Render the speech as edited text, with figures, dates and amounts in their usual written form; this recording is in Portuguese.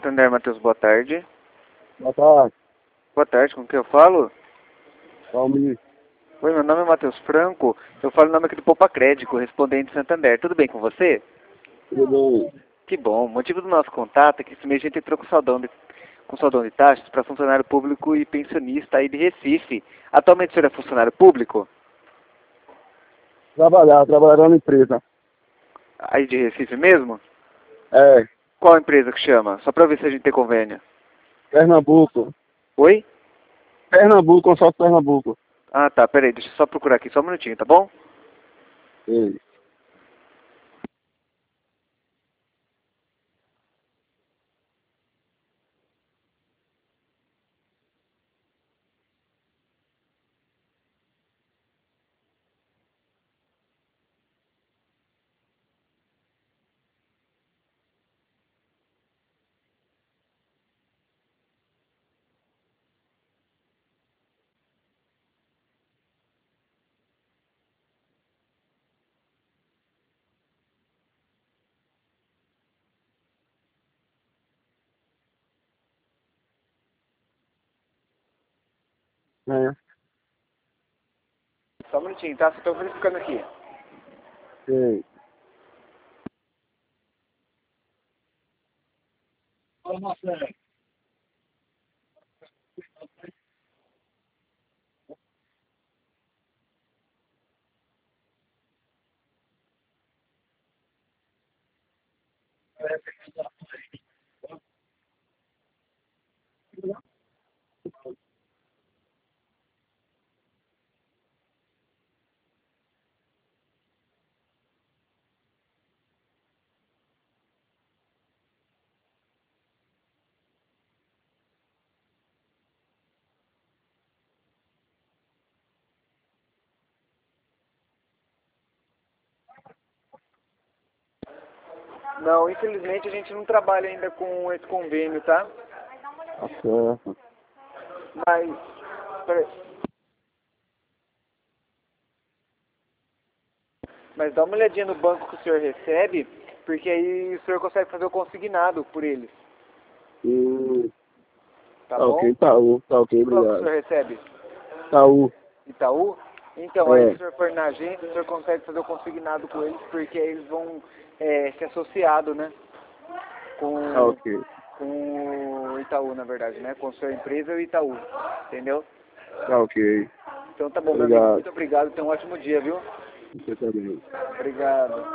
Santander, Matheus, boa tarde. Boa tarde, Boa tarde, com quem eu falo? Palmeiras. Oi, meu nome é Matheus Franco, eu falo o nome aqui do Poupa Crédito, correspondente de Santander. Tudo bem com você? Tudo bem? Que bom. O motivo do nosso contato é que esse mês a gente entrou com saudão de taxas para funcionário público e pensionista aí de Recife. Atualmente o senhor é funcionário público? Trabalhar na empresa. Aí de Recife mesmo? É, Qual empresa que chama? Só para ver se a gente tem convênio. Pernambuco. Oi? Pernambuco, consórcio Pernambuco. Ah, tá, peraí, deixa eu só procurar aqui, só um minutinho, tá bom? Ei. É, Só um minutinho, tá? Só tô verificando aqui. ei. Não, infelizmente a gente não trabalha ainda com esse convênio, tá? Tá certo. Mas, peraí. Mas dá uma olhadinha no banco que o senhor recebe, porque aí o senhor consegue fazer o consignado por eles, Hum, tá tá bom? ok, tá ok, Que banco o obrigado. senhor recebe? Itaú. Itaú? Então, aí se o É, senhor for na agência, o senhor consegue fazer o consignado com eles, porque aí eles vão ser associados, né? tá Com, ok. com o Itaú, na verdade, né? Com a sua empresa e o Itaú, entendeu? Tá ok. Então tá bom, meu amigo, Obrigado. muito obrigado, tenha um ótimo dia, viu? Você também. Obrigado.